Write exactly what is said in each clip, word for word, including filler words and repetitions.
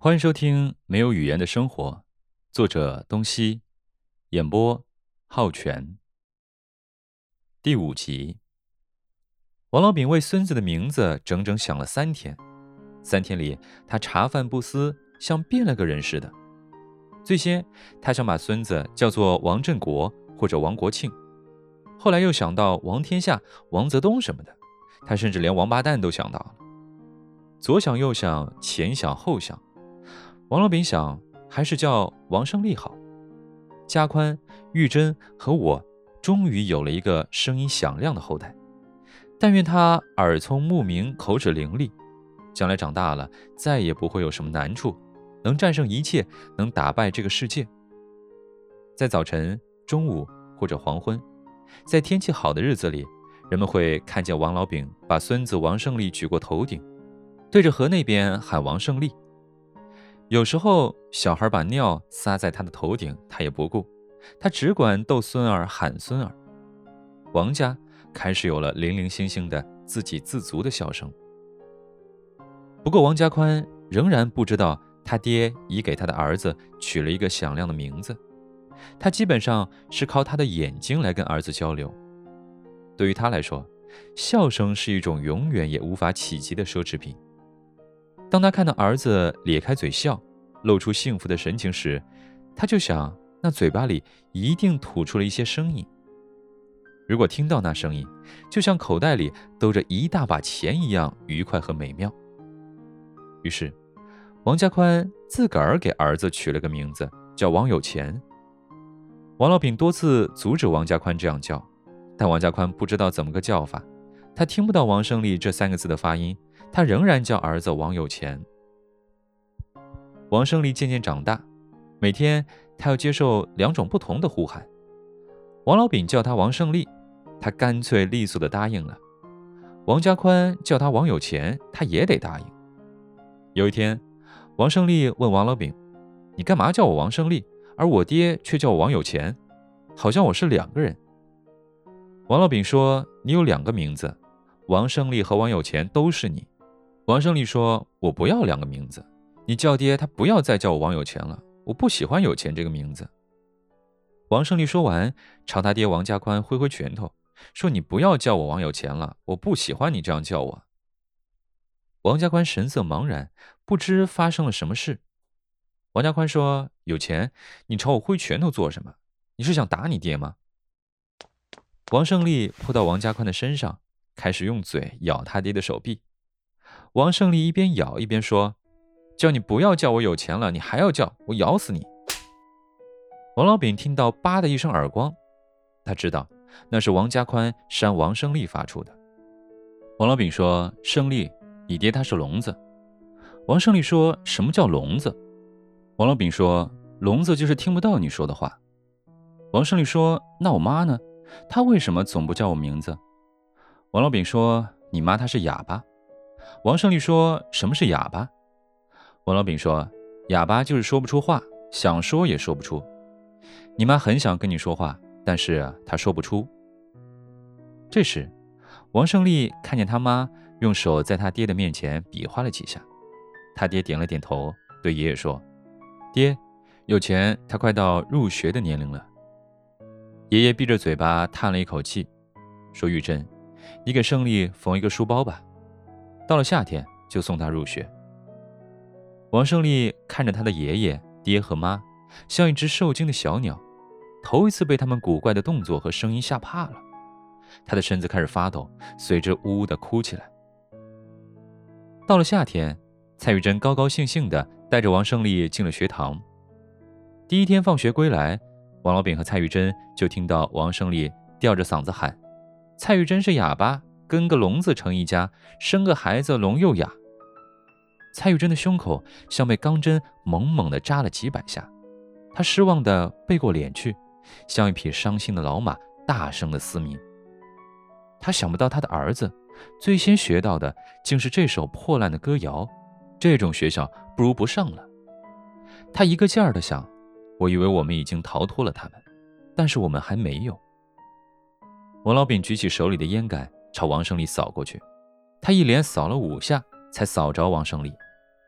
欢迎收听《没有语言的生活》，作者东西，演播浩全。第五集，王老饼为孙子的名字整整想了三天，三天里他茶饭不思，像变了个人似的。最先，他想把孙子叫做王振国或者王国庆，后来又想到王天下、王泽东什么的，他甚至连王八蛋都想到了。左想右想，前想后想，王老饼想，还是叫王胜利好。加宽、玉珍和我终于有了一个声音响亮的后代，但愿他耳聪目明，口齿伶俐，将来长大了再也不会有什么难处，能战胜一切，能打败这个世界。在早晨、中午或者黄昏，在天气好的日子里，人们会看见王老饼把孙子王胜利举过头顶，对着河那边喊王胜利。有时候小孩把尿撒在他的头顶，他也不顾，他只管逗孙儿喊孙儿。王家开始有了零零星星的自给自足的笑声。不过王家宽仍然不知道他爹已给他的儿子取了一个响亮的名字，他基本上是靠他的眼睛来跟儿子交流。对于他来说，笑声是一种永远也无法企及的奢侈品。当他看到儿子咧开嘴笑，露出幸福的神情时，他就想，那嘴巴里一定吐出了一些声音。如果听到那声音，就像口袋里兜着一大把钱一样愉快和美妙。于是王家宽自个儿给儿子取了个名字，叫王有钱。王老饼多次阻止王家宽这样叫，但王家宽不知道怎么个叫法，他听不到王胜利这三个字的发音，他仍然叫儿子王有钱。王胜利渐渐长大，每天他要接受两种不同的呼喊。王老饼叫他王胜利，他干脆利索地答应了。王家宽叫他王有钱，他也得答应。有一天，王胜利问王老饼，你干嘛叫我王胜利，而我爹却叫我王有钱，好像我是两个人。王老饼说，你有两个名字，王胜利和王有钱都是你。王胜利说，我不要两个名字，你叫爹他不要再叫我王有钱了，我不喜欢有钱这个名字。王胜利说完，朝他爹王家宽挥挥拳头，说你不要叫我王有钱了，我不喜欢你这样叫我。王家宽神色茫然，不知发生了什么事。王家宽说，有钱，你朝我挥拳头做什么？你是想打你爹吗？王胜利扑到王家宽的身上，开始用嘴咬他爹的手臂。王胜利一边咬一边说，叫你不要叫我有钱了，你还要叫，我咬死你。王老饼听到叭的一声耳光，他知道那是王家宽扇王胜利发出的。王老饼说，胜利，你爹他是聋子。王胜利说，什么叫聋子？王老饼说，聋子就是听不到你说的话。王胜利说，那我妈呢？她为什么总不叫我名字？王老饼说，你妈她是哑巴。王胜利说，什么是哑巴？王老饼说，哑巴就是说不出话，想说也说不出。你妈很想跟你说话，但是她说不出。这时王胜利看见他妈用手在他爹的面前比划了几下，他爹点了点头，对爷爷说，爹，有钱他快到入学的年龄了。爷爷闭着嘴巴叹了一口气，说，玉珍，你给胜利缝一个书包吧，到了夏天就送他入学。王胜利看着他的爷爷、爹和妈，像一只受惊的小鸟，头一次被他们古怪的动作和声音吓怕了。他的身子开始发抖，随之呜呜地哭起来。到了夏天，蔡玉珍高高兴兴地带着王胜利进了学堂。第一天放学归来，王老饼和蔡玉珍就听到王胜利吊着嗓子喊，蔡玉珍是哑巴，跟个聋子成一家，生个孩子聋又哑。蔡玉珍的胸口像被钢针猛猛地扎了几百下，她失望地背过脸去，像一匹伤心的老马，大声地嘶鸣。他想不到他的儿子最先学到的竟是这首破烂的歌谣，这种学校不如不上了。他一个劲儿地想，我以为我们已经逃脱了他们，但是我们还没有。王老饼举起手里的烟杆朝王胜利扫过去，他一连扫了五下才扫着王胜利。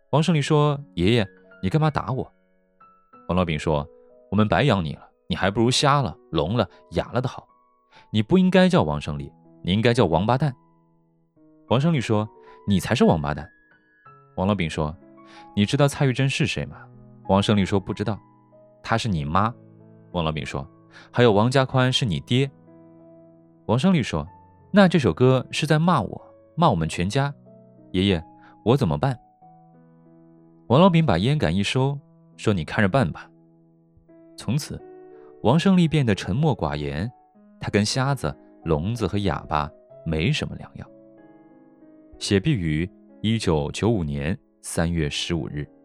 王胜利说：“爷爷，你干嘛打我？”王老炳说：“我们白养你了，你还不如瞎了、聋了、哑了的好。你不应该叫王胜利，你应该叫王八蛋。”王胜利说：“你才是王八蛋。”王老炳说：“你知道蔡玉珍是谁吗？”王胜利说：“不知道。”“她是你妈。”王老炳说：“还有王家宽是你爹。”王胜利说：“那这首歌是在骂我，骂我们全家。爷爷，我怎么办？”王老炳把烟杆一收，说：“你看着办吧。”从此，王胜利变得沉默寡言，他跟瞎子、聋子和哑巴没什么两样。写毕于一九九五年三月十五日。